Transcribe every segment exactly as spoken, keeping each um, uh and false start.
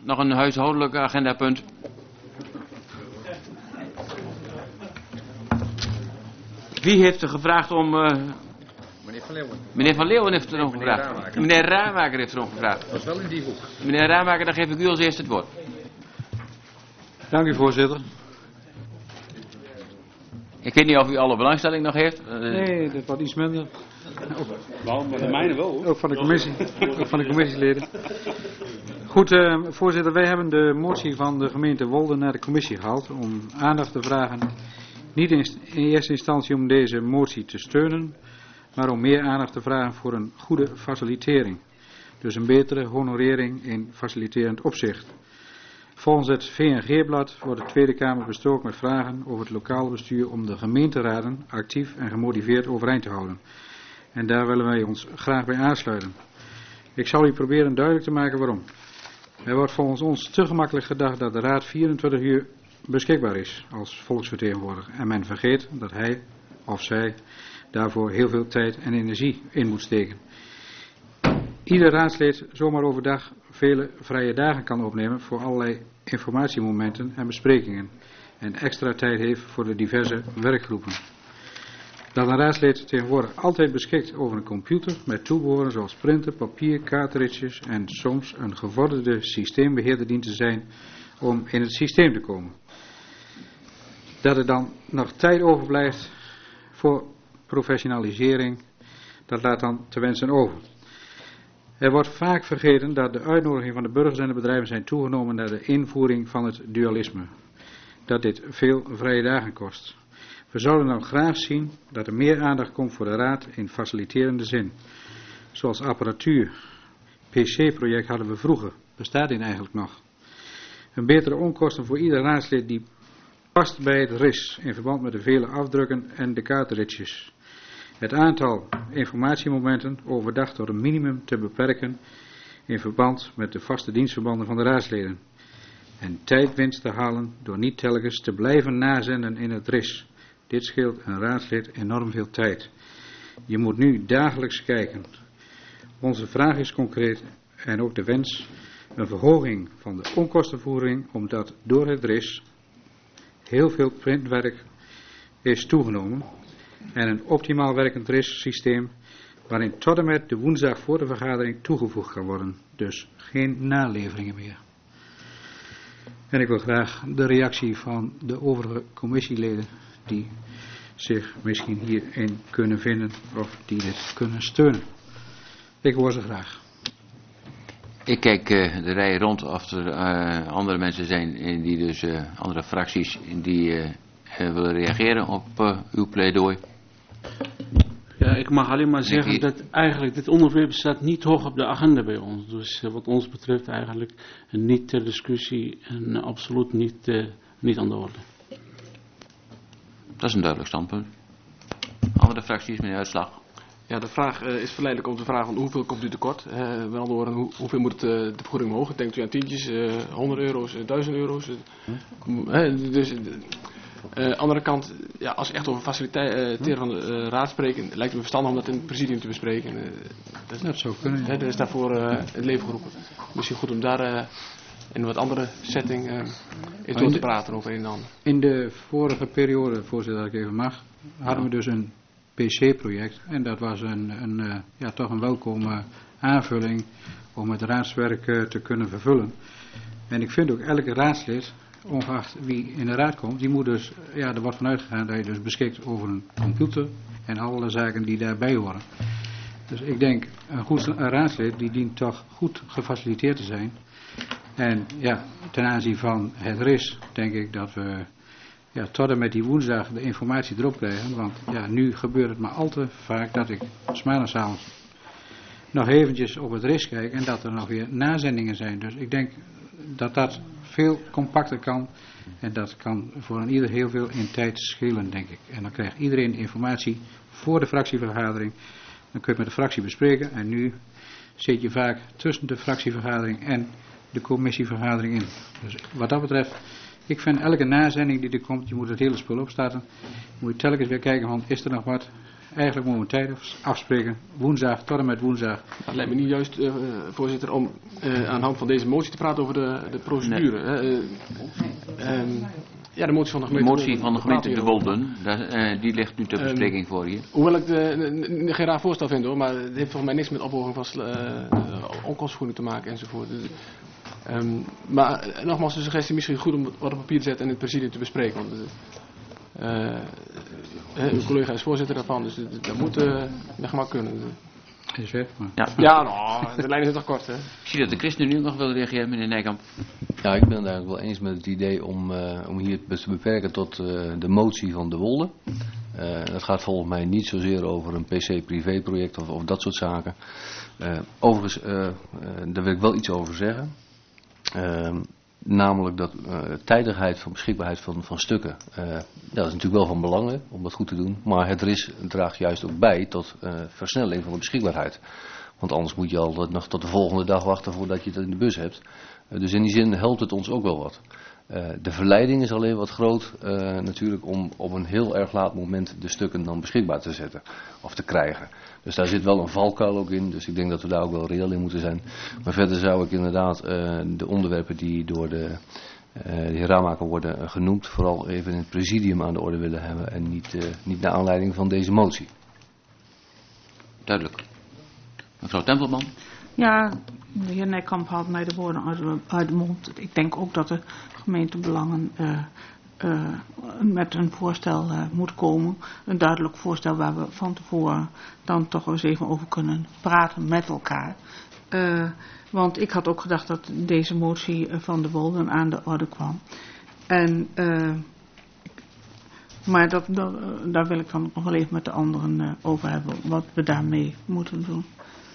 nog een huishoudelijk agendapunt. Wie heeft er gevraagd om... Uh... Meneer Van Leeuwen. Meneer Van Leeuwen heeft er nog meneer gevraagd. Raamaker. Meneer Raamaker heeft er nog gevraagd. Dat was wel in die hoek. Meneer Raamaker, dan geef ik u als eerste het woord. Dank u, voorzitter. Ik weet niet of u alle belangstelling nog heeft. Uh... Nee, dat wordt iets minder. Nou, maar de mijne wel. Hoor. Ook van de commissie. Ook van de commissieleden. Goed, uh, voorzitter, wij hebben de motie van de gemeente Wolde naar de commissie gehaald om aandacht te vragen. Niet in, in eerste instantie om deze motie te steunen, maar om meer aandacht te vragen voor een goede facilitering. Dus een betere honorering in faciliterend opzicht. Volgens het V N G-blad wordt de Tweede Kamer bestoken met vragen over het lokale bestuur om de gemeenteraden actief en gemotiveerd overeind te houden. En daar willen wij ons graag bij aansluiten. Ik zal u proberen duidelijk te maken waarom. Er wordt volgens ons te gemakkelijk gedacht dat de raad vierentwintig uur beschikbaar is als volksvertegenwoordiger. En men vergeet dat hij of zij daarvoor heel veel tijd en energie in moet steken. Ieder raadslid zomaar overdag vele vrije dagen kan opnemen voor allerlei informatiemomenten en besprekingen. En extra tijd heeft voor de diverse werkgroepen. Dat een raadslid tegenwoordig altijd beschikt over een computer met toebehoren zoals printer, papier, kaartritjes en soms een gevorderde systeembeheerder dient te zijn om in het systeem te komen. Dat er dan nog tijd overblijft voor professionalisering, dat laat dan te wensen over. Er wordt vaak vergeten dat de uitnodiging van de burgers en de bedrijven zijn toegenomen naar de invoering van het dualisme. Dat dit veel vrije dagen kost. We zouden dan graag zien dat er meer aandacht komt voor de raad in faciliterende zin. Zoals apparatuur, P C-project hadden we vroeger, bestaat die eigenlijk nog. Een betere onkosten voor ieder raadslid die past bij het R I S in verband met de vele afdrukken en de kaartritjes. Het aantal informatiemomenten overdag tot een minimum te beperken in verband met de vaste dienstverbanden van de raadsleden. En tijdwinst te halen door niet telkens te blijven nazenden in het R I S. Dit scheelt een raadslid enorm veel tijd. Je moet nu dagelijks kijken. Onze vraag is concreet en ook de wens een verhoging van de onkostenvoering, omdat door het R I S heel veel printwerk is toegenomen en een optimaal werkend R I S-systeem waarin tot en met de woensdag voor de vergadering toegevoegd kan worden. Dus geen naleveringen meer. En ik wil graag de reactie van de overige commissieleden die zich misschien hierin kunnen vinden of die dit kunnen steunen. Ik hoor ze graag. Ik kijk uh, de rij rond of er uh, andere mensen zijn die dus uh, andere fracties die uh, uh, willen reageren op uh, uw pleidooi. Ja, ik mag alleen maar zeggen dat eigenlijk dit onderwerp staat niet hoog op de agenda bij ons. Dus uh, wat ons betreft eigenlijk niet ter discussie en uh, absoluut niet, uh, niet aan de orde. Dat is een duidelijk standpunt. Andere fracties, meneer Uitslag. Ja, de vraag uh, is verleidelijk om te vragen van hoeveel komt u tekort? Uh, met andere woorden, hoe, hoeveel moet het, uh, de vergoeding omhoog? Denkt u aan tientjes, uh, honderd euro's, uh, duizend euro's? Uh, uh, dus, uh, andere kant, ja, als we echt over faciliteren uh, van de uh, raad spreken, lijkt het me verstandig om dat in het presidium te bespreken. Uh, dat, dat zou kunnen. Ja. Uh, dat is daarvoor uh, het leven geroepen. Misschien goed om daar uh, in een wat andere setting uh, in door te praten over een en ander. In de vorige periode, voorzitter, dat ik even mag, hadden ja. we dus een P C-project en dat was een, een, uh, ja, toch een welkome aanvulling om het raadswerk uh, te kunnen vervullen. En ik vind ook elke raadslid, ongeacht wie in de raad komt, die moet dus, ja, er wordt vanuit gegaan dat je dus beschikt over een computer en alle zaken die daarbij horen. Dus ik denk, een goed een raadslid die dient toch goed gefaciliteerd te zijn. En ja, ten aanzien van het R I S denk ik dat we ja, tot en met die woensdag de informatie erop krijgen. Want ja, nu gebeurt het maar al te vaak dat ik 's middags avonds nog eventjes op het R I S kijk en dat er nog weer nazendingen zijn. Dus ik denk dat dat veel compacter kan en dat kan voor een ieder heel veel in tijd schelen, denk ik. En dan krijgt iedereen de informatie voor de fractievergadering. Dan kun je het met de fractie bespreken en nu zit je vaak tussen de fractievergadering en de commissievergadering in. Dus wat dat betreft, ik vind elke nazending die er komt, je moet het hele spul opstarten. Je moet telkens weer kijken van, is er nog wat? eigenlijk moeten we tijd afspreken. Woensdag, tot en met woensdag. Het lijkt me niet juist, uh, voorzitter, om uh, aan de hand van deze motie te praten over de, de procedure. Nee. Uh, uh, um, ja, de motie van de gemeente. De motie van de gemeente De Wolden, daar, uh, die ligt nu ter bespreking um, voor hier. Hoewel ik de, de, de, geen raar voorstel vind hoor, maar het heeft volgens mij niks met ophoging van uh, onkostenvergoeding te maken enzovoort. Dus, um, maar uh, nogmaals, de suggestie misschien goed om wat op papier te zetten en in het presidium te bespreken. Want, uh, uh, uw collega is voorzitter daarvan, dus dat moet uh, met gemak kunnen. Is weg, maar. Ja, ja nou, de lijn is toch kort, hè? Ik zie dat de ChristenUnie nog wil reageren, meneer Nijkamp. Ja, ik ben het eigenlijk wel eens met het idee om, uh, om hier te beperken tot uh, de motie van De Wolde. Uh, dat gaat volgens mij niet zozeer over een P C-privé-project of, of dat soort zaken. Uh, overigens, uh, uh, daar wil ik wel iets over zeggen. Uh, namelijk dat uh, tijdigheid van beschikbaarheid van, van stukken, uh, ja, dat is natuurlijk wel van belang hè, om dat goed te doen. Maar het R I S draagt juist ook bij tot uh, versnelling van de beschikbaarheid. Want anders moet je al nog tot de volgende dag wachten voordat je het in de bus hebt. Uh, dus in die zin helpt het ons ook wel wat. Uh, de verleiding is alleen wat groot uh, natuurlijk om op een heel erg laat moment de stukken dan beschikbaar te zetten of te krijgen. Dus daar zit wel een valkuil ook in, dus ik denk dat we daar ook wel reëel in moeten zijn. Maar verder zou ik inderdaad uh, de onderwerpen die door de, uh, de heer Ramaker worden uh, genoemd, vooral even in het presidium aan de orde willen hebben en niet, uh, niet naar aanleiding van deze motie. Duidelijk. Mevrouw Tempelman. Ja, de heer Nijkamp haalt mij de woorden uit de, uit de mond. Ik denk ook dat de gemeentebelangen uh, uh, met een voorstel uh, moet komen. Een duidelijk voorstel waar we van tevoren dan toch eens even over kunnen praten met elkaar. Uh, want ik had ook gedacht dat deze motie van de Wolden aan de orde kwam. En, uh, maar dat, dat, daar wil ik dan nog wel even met de anderen uh, over hebben. Wat we daarmee moeten doen.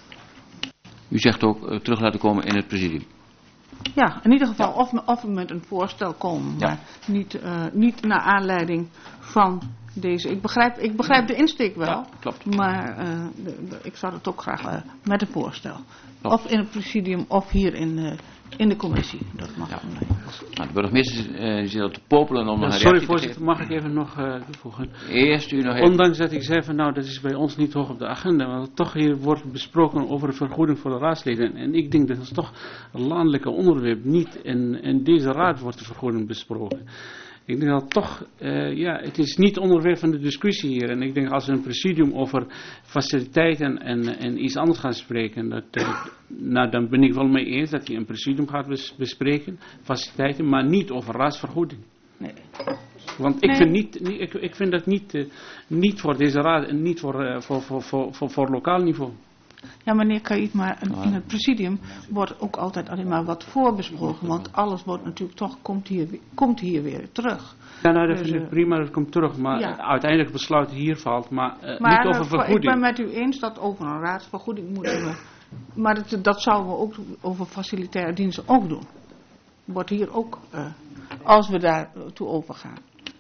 U zegt ook uh, terug laten komen in het presidium. Ja, in ieder geval ja. of, of we met een voorstel komen, maar ja. niet, uh, niet naar aanleiding van deze. Ik begrijp, ik begrijp de insteek wel, ja, klopt. Maar uh, de, de, ik zou het ook graag uh, met een voorstel. Klopt. Of in het presidium of hier in, uh, in de commissie. Dat mag ja. Nou, de burgemeester uh, zit al te popelen om ja, nog een sorry voorzitter, mag ik even nog uh, toevoegen? Eerst u nog even. Ondanks dat ik zei van nou dat is bij ons niet hoog op de agenda, maar toch hier wordt besproken over een vergoeding voor de raadsleden. En ik denk dat het toch een landelijke onderwerp niet in, in deze raad wordt de vergoeding besproken. Ik denk dat toch, uh, ja, het is niet onderwerp van de discussie hier. En ik denk als we een presidium over faciliteiten en, en iets anders gaan spreken, dat, uh, nou, dan ben ik wel mee eens dat je een presidium gaat bes- bespreken, faciliteiten, maar niet over raadsvergoeding. Nee. Want ik, nee. vind, niet, niet, ik, ik vind dat niet, uh, niet voor deze raad en niet voor, uh, voor, voor, voor, voor, voor lokaal niveau. Ja, meneer Kaït, maar in het presidium wordt ook altijd alleen maar wat voorbesproken, want alles wordt natuurlijk toch, komt hier, komt hier weer terug. Ja, nou, dat dus, vind ik prima, dat komt terug, maar ja. uiteindelijk besluit hier valt, maar, uh, maar niet over vergoeding. Ik ben met u eens dat over een raadsvergoeding moeten we, maar dat, dat zouden we ook over facilitaire diensten ook doen. Wordt hier ook, uh, als we daar toe overgaan.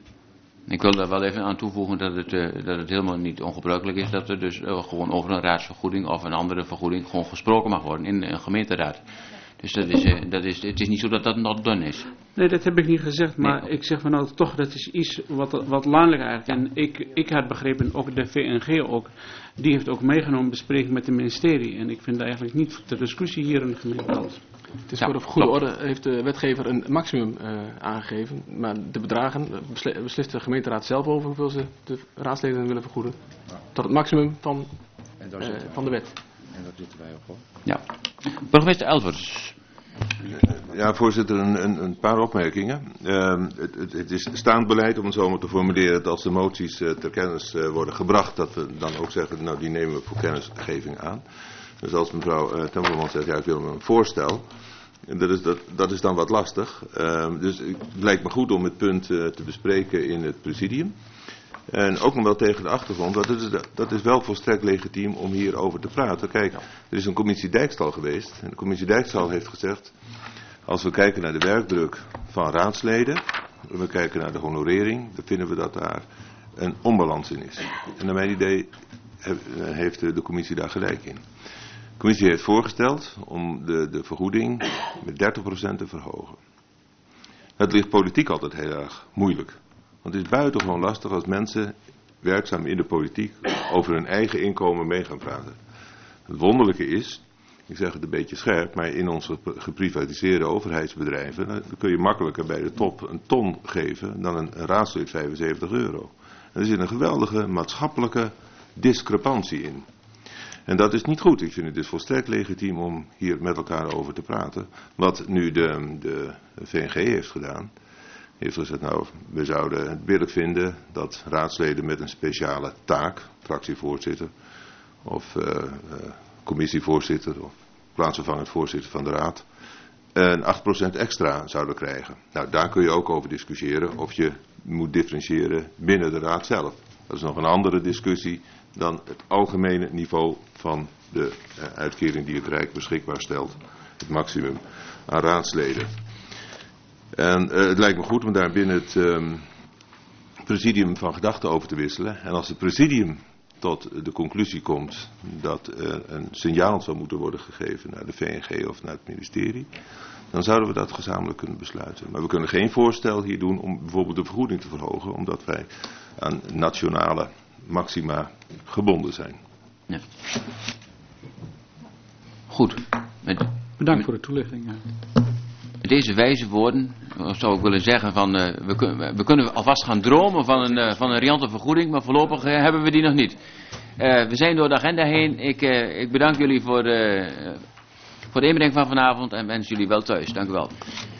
Ik wil daar wel even aan toevoegen dat het, uh, dat het helemaal niet ongebruikelijk is dat er dus uh, gewoon over een raadsvergoeding of een andere vergoeding gewoon gesproken mag worden in een gemeenteraad. Dus dat is, uh, dat is, het is niet zo dat dat not done is. Nee, dat heb ik niet gezegd, maar nee. Ik zeg van nou toch, dat is iets wat, wat landelijk eigenlijk. En ik, ik had begrepen, ook de V N G ook, die heeft ook meegenomen bespreken met het ministerie. En ik vind dat eigenlijk niet ter discussie hier in de gemeenteraad. Het is ja, voor de goede orde heeft de wetgever een maximum uh, aangegeven. Maar de bedragen besli- beslist de gemeenteraad zelf over hoeveel ze de raadsleden willen vergoeden. Tot het maximum van, uh, van de wet. En dat zitten wij ook wel. Ja. Burgemeester Elvers. Ja, voorzitter, een, een, een paar opmerkingen. Uh, het, het, het is staand beleid, om het zo maar te formuleren, dat als de moties uh, ter kennis uh, worden gebracht, dat we dan ook zeggen, nou die nemen we voor kennisgeving aan. Dus als mevrouw uh, Tempelman zegt, ja ik wil een voorstel, dat is, dat, dat is dan wat lastig. Uh, dus het lijkt me goed om het punt uh, te bespreken in het presidium. En ook nog wel tegen de achtergrond, dat is, dat is wel volstrekt legitiem om hierover te praten. Kijk, er is een commissie Dijkstal geweest. En de commissie Dijkstal heeft gezegd, als we kijken naar de werkdruk van raadsleden, en we kijken naar de honorering, dan vinden we dat daar een onbalans in is. En naar mijn idee heeft de commissie daar gelijk in. De commissie heeft voorgesteld om de, de vergoeding met dertig procent te verhogen. Het ligt politiek altijd heel erg moeilijk. Want het is buitengewoon lastig als mensen werkzaam in de politiek over hun eigen inkomen mee gaan praten. Het wonderlijke is, ik zeg het een beetje scherp, maar in onze geprivatiseerde overheidsbedrijven dan kun je makkelijker bij de top een ton geven dan een raadslid vijfenzeventig euro. Er zit een geweldige maatschappelijke discrepantie in. En dat is niet goed. Ik vind het dus volstrekt legitiem om hier met elkaar over te praten. Wat nu de, de V N G heeft gedaan, heeft gezegd, nou, we zouden het billig vinden dat raadsleden met een speciale taak, fractievoorzitter of uh, uh, commissievoorzitter of plaatsvervangend voorzitter van de raad, een acht procent extra zouden krijgen. Nou, daar kun je ook over discussiëren of je moet differentiëren binnen de raad zelf. Dat is nog een andere discussie dan het algemene niveau van de uh, uitkering die het Rijk beschikbaar stelt. Het maximum aan raadsleden. En uh, het lijkt me goed om daar binnen het um, presidium van gedachten over te wisselen. En als het presidium tot de conclusie komt dat uh, een signaal zou moeten worden gegeven naar de V N G of naar het ministerie, dan zouden we dat gezamenlijk kunnen besluiten. Maar we kunnen geen voorstel hier doen om bijvoorbeeld de vergoeding te verhogen, omdat wij aan nationale maxima gebonden zijn. Ja. Goed. Met, Bedankt voor de toelichting. Ja. Met deze wijze woorden zou ik willen zeggen van uh, we, kun, we kunnen alvast gaan dromen van een, uh, van een riante vergoeding, maar voorlopig uh, hebben we die nog niet. Uh, we zijn door de agenda heen. Ik, uh, ik bedank jullie voor, uh, voor de inbreng van vanavond en wens jullie wel thuis. Dank u wel.